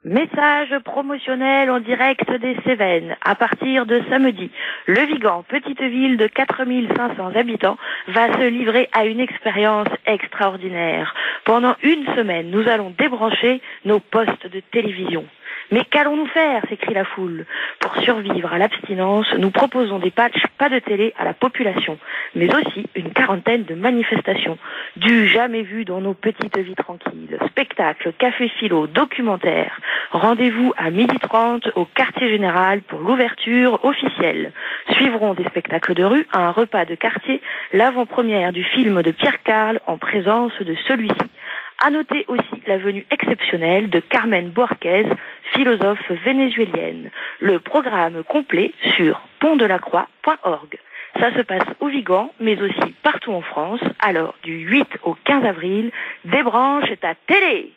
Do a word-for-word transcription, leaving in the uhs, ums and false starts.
Message promotionnel en direct des Cévennes. À partir de samedi, Le Vigan, petite ville de quatre mille cinq cents habitants, va se livrer à une expérience extraordinaire. Pendant une semaine, nous allons débrancher nos postes de télévision. Mais qu'allons-nous faire? S'écrie la foule. Pour survivre à l'abstinence, nous proposons des patchs pas de télé à la population, mais aussi une quarantaine de manifestations, du jamais vu dans nos petites vies tranquilles. Spectacles, café philo, documentaires. Rendez-vous à midi trente au quartier général pour l'ouverture officielle. Suivront des spectacles de rue, un repas de quartier, l'avant-première du film de Pierre Carl en présence de celui-ci. À noter aussi la venue exceptionnelle de Carmen Borquez, philosophe vénézuélienne. Le programme complet sur pont de la croix point org. Ça se passe au Vigan, mais aussi partout en France. Alors, du huit au quinze avril, débranche ta télé!